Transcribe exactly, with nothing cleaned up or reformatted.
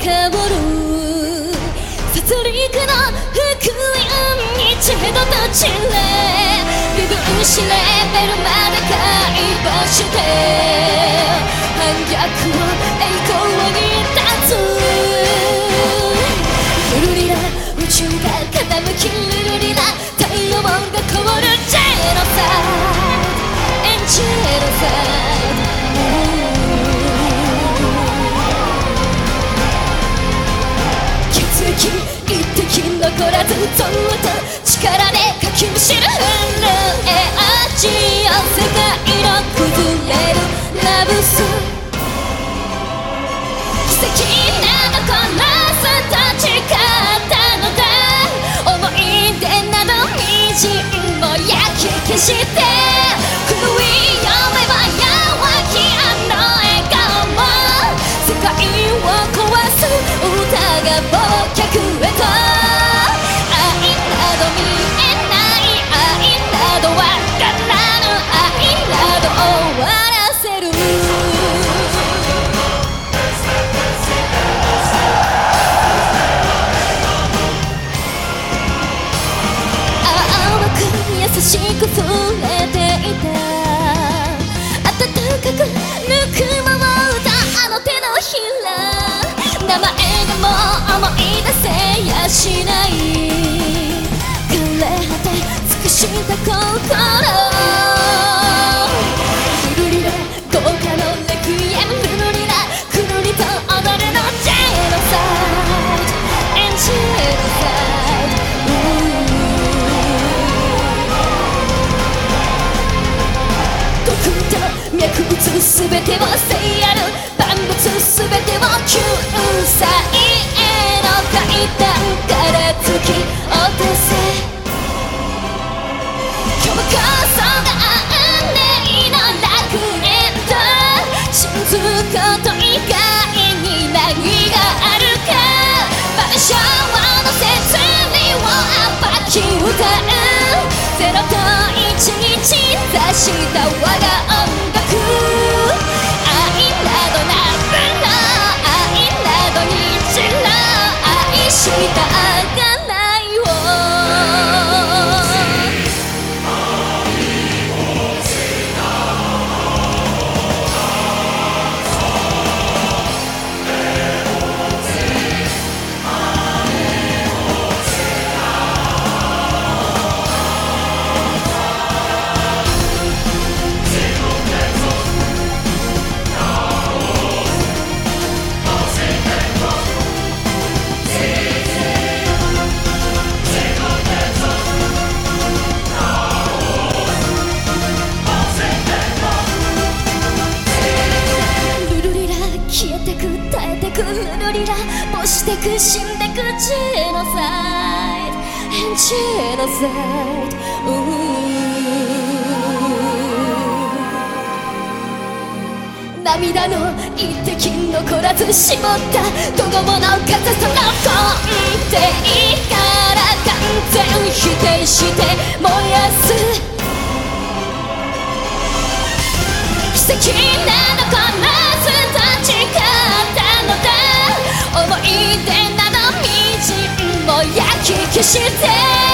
香る殺戮の福音に一度と散れ身分子レベルまで解放して反逆の栄光に立つルルリラ宇宙が傾きルルリラ太陽が凍るジェノサイドエンジェノサイド一滴残らずずっと力でかきむしる震え味よ世界の崩れるラブス奇跡などこのス立ち勝ったのだ思い出などみじんも焼き消して狂い読めば弱きあの笑顔も世界を壊す歌が忘却へと愛など見えない愛などわからぬ愛など終わらせる甘く優しく触れていた温かくぬくもったあの手のひら名前でも思い出せやしない枯れ果て尽くした心ルルリラ豪華のレクイエムルルリラくるりと踊るのジェノサイドエンジェノサイド毒と脈打つすべてを聖夜る万物すべてを救済への階段から突き落とせ今日こそが運命の楽園と信ずること以外に何があるか万象の摂理を暴き歌うゼロと一に鎮座した我が音楽愛などなくの愛などにじの愛したあがないを落ちてく死んでくジェノサイドジェノサイド涙の一滴残らず絞った子供の風その根底から完全否定して燃やす奇跡なのこの立ち勝ったのだ思い出などみじんも焼き消して